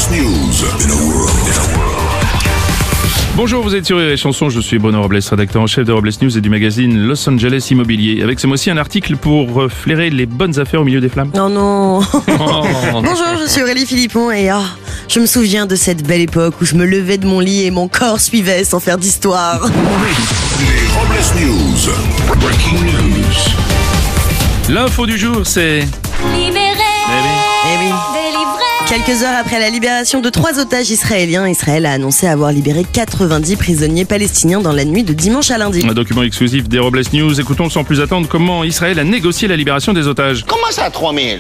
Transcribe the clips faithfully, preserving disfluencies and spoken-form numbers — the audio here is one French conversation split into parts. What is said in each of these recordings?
News. In a world, in a world. Bonjour, vous êtes sur Rire et Chanson, je suis Bruno Robles, rédacteur en chef de Robles News et du magazine Los Angeles Immobilier. Avec ce mois-ci un article pour flairer les bonnes affaires au milieu des flammes. Non, non. Bonjour, je suis Aurélie Philippon et oh, je me souviens de cette belle époque où je me levais de mon lit et mon corps suivait sans faire d'histoire. Les Robles News. Breaking news. L'info du jour, c'est... Libéré, Eh oui. délivré. Quelques heures après la libération de trois otages israéliens, Israël a annoncé avoir libéré quatre-vingt-dix prisonniers palestiniens dans la nuit de dimanche à lundi. Un document exclusif des Robles News. Écoutons sans plus attendre comment Israël a négocié la libération des otages. Comment ça, trois mille?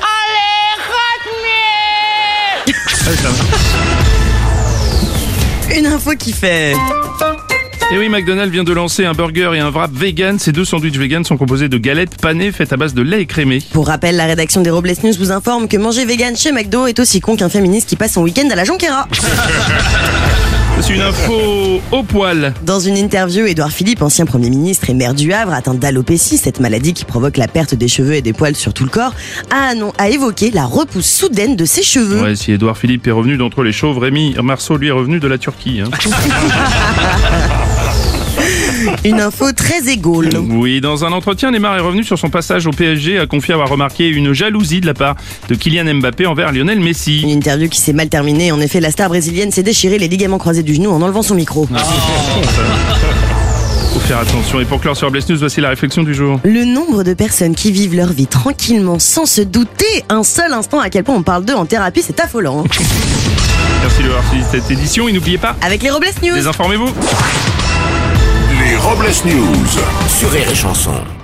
Une info qui fait... Et oui, McDonald's vient de lancer un burger et un wrap vegan. Ces deux sandwichs vegan sont composés de galettes panées faites à base de lait écrémé. Pour rappel, la rédaction des Robles News vous informe que manger vegan chez McDo est aussi con qu'un féministe qui passe son week-end à la Jonquera. C'est une info au poil. Dans une interview, Édouard Philippe, ancien Premier ministre et maire du Havre, atteint d'alopécie, cette maladie qui provoque la perte des cheveux et des poils sur tout le corps, a, non, a évoqué la repousse soudaine de ses cheveux. Ouais, si Édouard Philippe est revenu d'entre les chauves, Rémi Marceau lui est revenu de la Turquie. Hein. Une info très égale. Oui, dans un entretien, Neymar est revenu sur son passage au P S G, a confié avoir remarqué une jalousie de la part de Kylian Mbappé envers Lionel Messi. Une interview qui s'est mal terminée. En effet, la star brésilienne s'est déchiré les ligaments croisés du genou en enlevant son micro. Faut faire attention. Et pour clore sur Robles News, voici la réflexion du jour. Le nombre de personnes qui vivent leur vie tranquillement sans se douter un seul instant à quel point on parle d'eux en thérapie, c'est affolant. Merci de avoir suivi cette édition et n'oubliez pas, Avec les Robles News. désinformez-vous. Les Robles News. Sur Rire et Chanson.